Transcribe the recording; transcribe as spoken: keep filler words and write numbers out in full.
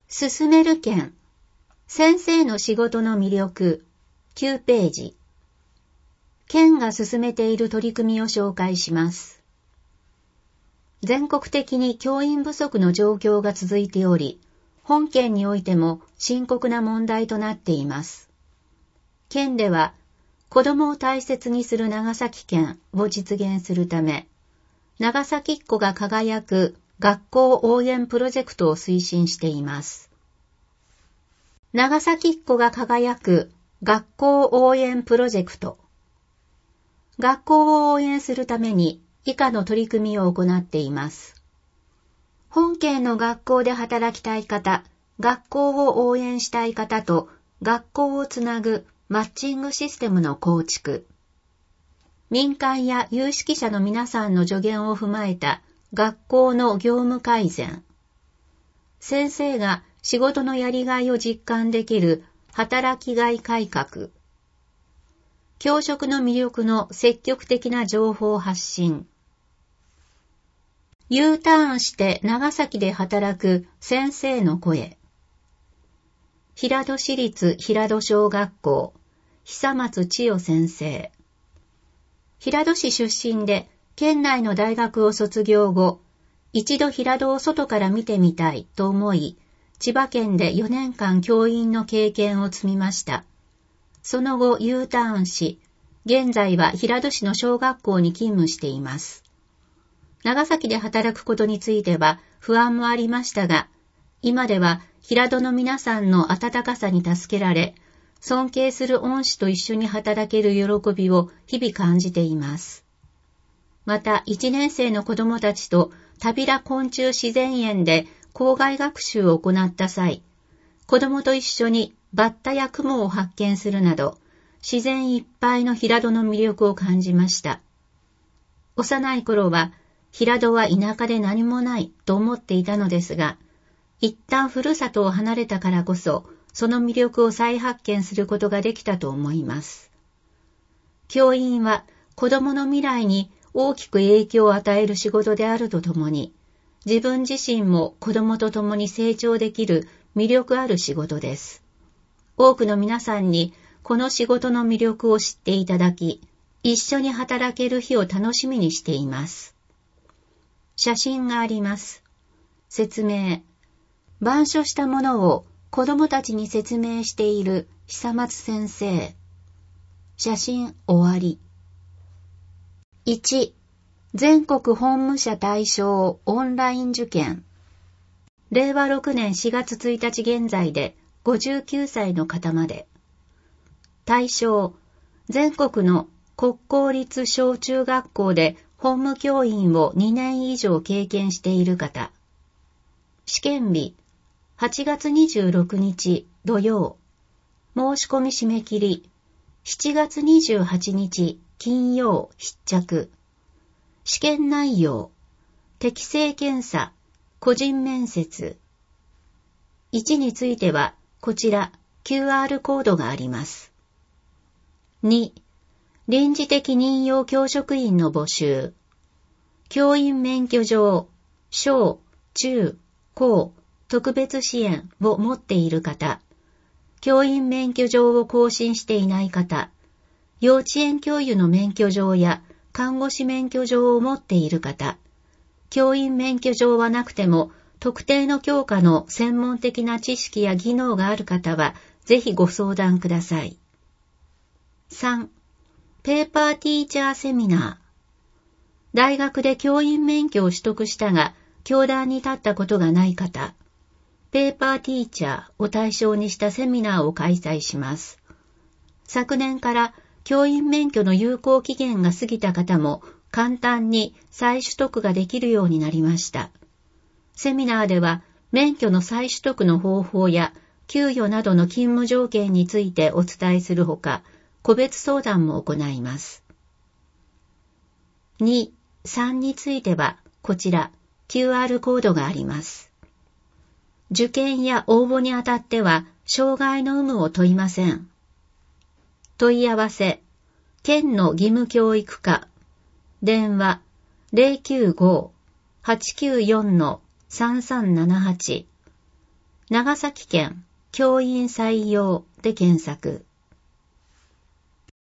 進める件、先生の仕事の魅力、きゅうページ。県が進めている取り組みを紹介します。全国的に教員不足の状況が続いており、本県においても深刻な問題となっています。県では、子どもを大切にする長崎県を実現するため、長崎っ子が輝く学校応援プロジェクトを推進しています。長崎っ子が輝く学校応援プロジェクト。学校を応援するために以下の取り組みを行っています。本県の学校で働きたい方、学校を応援したい方と学校をつなぐマッチングシステムの構築。民間や有識者の皆さんの助言を踏まえた学校の業務改善。先生が仕事のやりがいを実感できる働きがい改革。教職の魅力の積極的な情報発信。U ターンして長崎で働く先生の声。平戸市立平戸小学校、久松千代先生。平戸市出身で県内の大学を卒業後、一度平戸を外から見てみたいと思い、千葉県でよねんかん教員の経験を積みました。その後 U ターンし、現在は平戸市の小学校に勤務しています。長崎で働くことについては不安もありましたが、今では平戸の皆さんの温かさに助けられ、尊敬する恩師と一緒に働ける喜びを日々感じています。また、いちねん生の子どもたちと田平昆虫自然園で校外学習を行った際、子どもと一緒にバッタやクモを発見するなど、自然いっぱいの平戸の魅力を感じました。幼い頃は、平戸は田舎で何もないと思っていたのですが、一旦ふるさとを離れたからこそ、その魅力を再発見することができたと思います。教員は子どもの未来に大きく影響を与える仕事であるとともに、自分自身も子どもと共に成長できる魅力ある仕事です。多くの皆さんにこの仕事の魅力を知っていただき、一緒に働ける日を楽しみにしています。写真があります。説明。板書したものを子どもたちに説明している久松先生。写真終わり。いち. 全国本務者対象オンライン受験。れいわろくねんしがつついたち現在でごじゅうきゅうさいの方まで。対象、全国の国公立小中学校で本務教員をにねん以上経験している方。試験日、はちがつにじゅうろくにち土曜。申し込み締め切り、しちがつにじゅうはちにち金曜必着。試験内容、適性検査、個人面接。いちについては、こちら キューアール コードがあります。に. 臨時的任用教職員の募集。教員免許状、小、中、高、特別支援を持っている方、教員免許状を更新していない方、幼稚園教諭の免許状や看護師免許状を持っている方、教員免許状はなくても特定の教科の専門的な知識や技能がある方はぜひご相談ください。さん. ペーパーティーチャーセミナー。大学で教員免許を取得したが、教壇に立ったことがない方、ペーパーティーチャーを対象にしたセミナーを開催します。昨年から教員免許の有効期限が過ぎた方も簡単に再取得ができるようになりました。セミナーでは免許の再取得の方法や給与などの勤務条件についてお伝えするほか、個別相談も行います。に、さんについてはこちら キューアール コードがあります。受験や応募にあたっては障害の有無を問いません。問い合わせ、県の義務教育課、電話 ゼロきゅうご はちきゅうよん さんさんななはち、 長崎県教員採用で検索。